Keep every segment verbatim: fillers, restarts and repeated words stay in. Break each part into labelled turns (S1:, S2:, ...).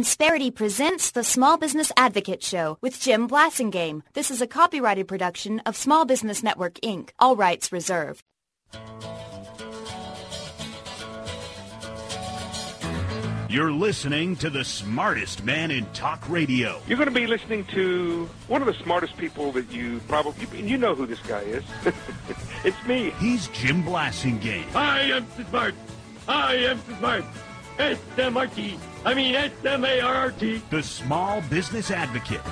S1: Insperity presents the Small Business Advocate Show with Jim Blasingame. This is a copyrighted production of Small Business Network, Incorporated. All rights reserved.
S2: You're listening to the smartest man in talk radio.
S3: You're going to be listening to one of the smartest people that you probably, you know who this guy is. It's me.
S2: He's Jim Blasingame.
S4: I am smart. I am smart. S M R T. I mean S M A R R T.
S2: The Small Business Advocate.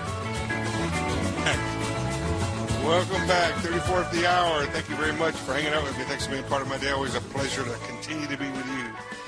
S5: Welcome back, thirty-fourth of the hour. Thank you very much for hanging out with me. Thanks for being part of my day. Always a pleasure to continue to be with you.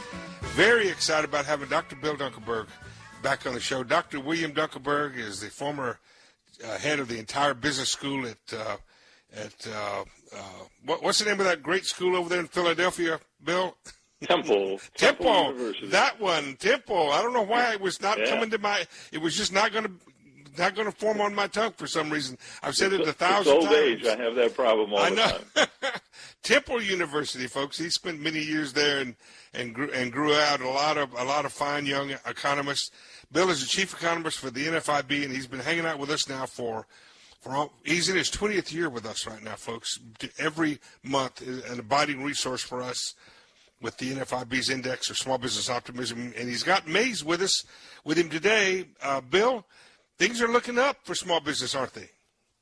S5: Very excited about having Doctor Bill Dunkelberg back on the show. Doctor William Dunkelberg is the former uh, head of the entire business school at, uh, at uh, uh, what, what's the name of that great school over there in Philadelphia, Bill?
S4: Temple.
S5: Temple.
S4: Temple University.
S5: That one, Temple. I don't know why it was not
S4: yeah.
S5: coming to my, it was just not going to, not going to form on my tongue for some reason. I've said
S4: it's,
S5: it a thousand
S4: it's old
S5: times.
S4: Age. I have that problem all
S5: I
S4: the
S5: know.
S4: time.
S5: Temple University, folks. He spent many years there and, and grew and grew out a lot of a lot of fine young economists. Bill is the chief economist for the N F I B, and he's been hanging out with us now for for all, he's in his twentieth year with us right now, folks. Every month is an abiding resource for us with the N F I B's index of small business optimism, and he's got Mays with us with him today. Uh, Bill, things are looking up for small business, aren't they?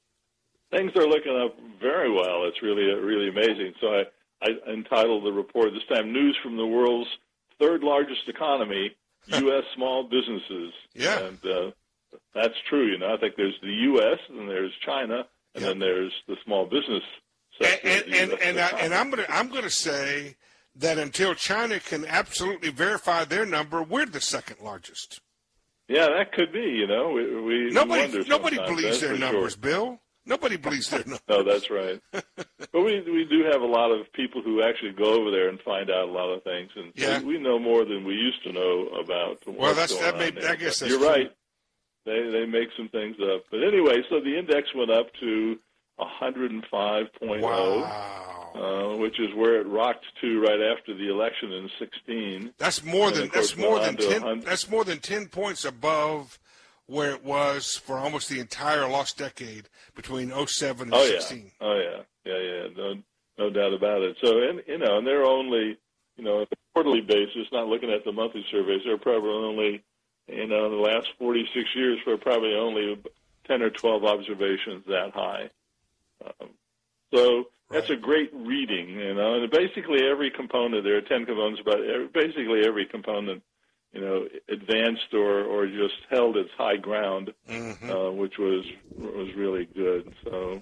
S4: Things are looking up very well. It's really, really amazing. So I, I entitled the report this time, News from the World's Third Largest Economy, U S Small Businesses.
S5: Yeah.
S4: And uh, that's true. You know, I think there's the U S, and there's China, and
S5: yeah.
S4: then there's the small business sector.
S5: And, and, and, and, I, and I'm going to I'm going to say that until China can absolutely verify their number, we're the second largest.
S4: Yeah, that could be, you know. We, we
S5: Nobody
S4: wonder
S5: nobody
S4: sometimes,
S5: believes
S4: that's
S5: their
S4: for
S5: numbers,
S4: sure.
S5: Bill. Nobody believes their numbers.
S4: No, that's right. But we we do have a lot of people who actually go over there and find out a lot of things, and so
S5: yeah.
S4: we know more than we used to know about.
S5: Well, that's
S4: going
S5: that.
S4: on
S5: May,
S4: there.
S5: I guess that's
S4: you're
S5: true.
S4: right. They they make some things up, but anyway, so the index went up to one hundred five point oh.
S5: Wow.
S4: Uh, which is where it rocked to right after the election in sixteen.
S5: That's more
S4: and
S5: than that's more than ten. That's more than ten points above where it was for almost the entire lost decade between oh seven and
S4: oh,
S5: sixteen.
S4: Yeah. Oh yeah, yeah, yeah, no, no doubt about it. So, and you know, and they're only, you know, on a quarterly basis, not looking at the monthly surveys, they're probably only, you know, in the last forty-six years, we're probably only ten or twelve observations that high. Um, so. That's a great reading, you know, and basically every component, there are ten components, but every, basically every component, you know, advanced or, or just held its high ground, mm-hmm. uh, which was was really good. So,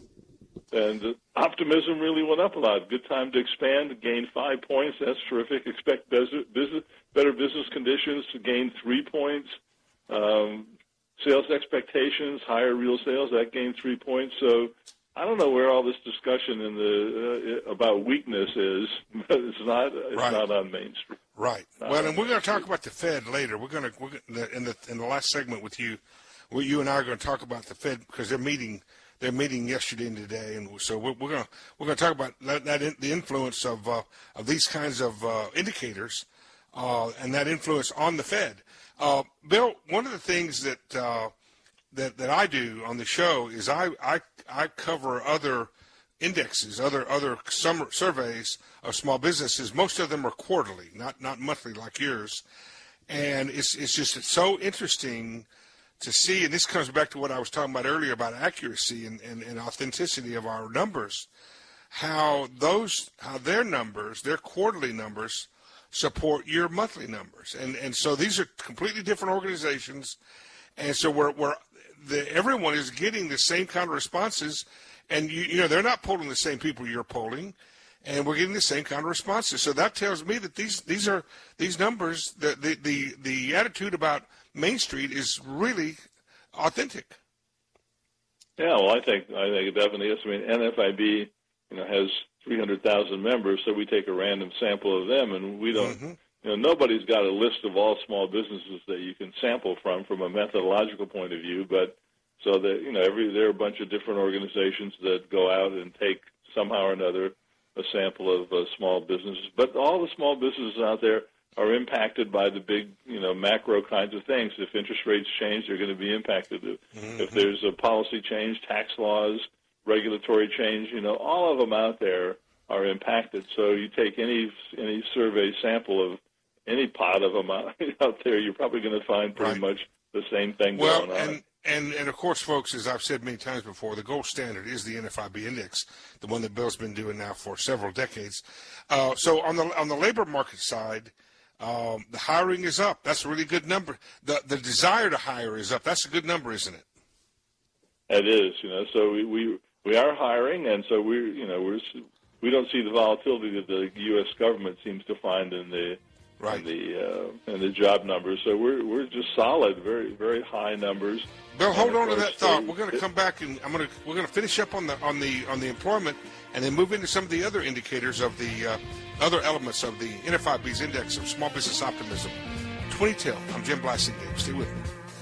S4: and optimism really went up a lot. Good time to expand, gain five points. That's terrific. Expect business, business better business conditions to gain three points. Um, sales expectations, higher real sales, that gained three points. So. I don't know where all this discussion in the uh, about weakness is, but it's not. It's
S5: right.
S4: not on Main Street.
S5: Right.
S4: Not
S5: well, and we're going to talk
S4: Street.
S5: about the Fed later. We're going to we're gonna, in the in the last segment with you, well, you and I are going to talk about the Fed because they're meeting they're meeting yesterday and today, and so we're, we're going to we're going to talk about that, that in, the influence of uh, of these kinds of uh, indicators uh, and that influence on the Fed. Uh, Bill, one of the things that uh, that that I do on the show is I I, I cover other indexes, other other summer surveys of small businesses. Most of them are quarterly, not not monthly like yours. And it's it's just it's so interesting to see, and this comes back to what I was talking about earlier about accuracy and, and, and authenticity of our numbers, how those how their numbers, their quarterly numbers, support your monthly numbers. And and so these are completely different organizations. And so we're we're the, everyone is getting the same kind of responses, and you, you know they're not polling the same people you're polling, and we're getting the same kind of responses. So that tells me that these these are these numbers. The the the, the attitude about Main Street is really authentic.
S4: Yeah, well, I think I think it definitely is. I mean, N F I B, you know, has three hundred thousand members, so we take a random sample of them, and we don't. Mm-hmm. You know, nobody's got a list of all small businesses that you can sample from from a methodological point of view, but so that, you know, every there are a bunch of different organizations that go out and take somehow or another a sample of uh, small businesses. But all the small businesses out there are impacted by the big, you know, macro kinds of things. If interest rates change, they're going to be impacted. If, mm-hmm. if there's a policy change, tax laws, regulatory change, you know, all of them out there are impacted. So you take any any survey sample of any pot of them out, out there, you're probably going to find pretty
S5: right.
S4: much the same thing
S5: well,
S4: going on.
S5: And, and, and, of course, folks, as I've said many times before, the gold standard is the N F I B index, the one that Bill's been doing now for several decades. Uh, so on the on the labor market side, um, the hiring is up. That's a really good number. The the desire to hire is up. That's a good number, isn't it?
S4: It is, you know. So we, we, we are hiring, and so we you know we're we don't see the volatility that the U S government seems to find in the
S5: right.
S4: in the uh, in the job numbers. So we're we're just solid, very very high numbers.
S5: Bill, hold on to that thought. We're going to come back and I'm going to we're going to finish up on the on the on the employment, and then move into some of the other indicators of the uh, other elements of the N F I B's index of small business optimism. twenty ten. I'm Jim Blasingame. Stay with me.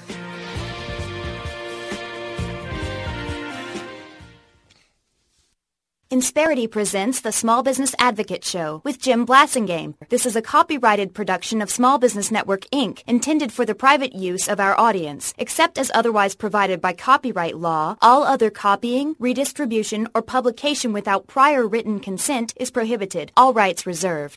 S1: Insperity presents the Small Business Advocate Show with Jim Blasingame. This is a copyrighted production of Small Business Network, Incorporated, intended for the private use of our audience. Except as otherwise provided by copyright law, all other copying, redistribution, or publication without prior written consent is prohibited. All rights reserved.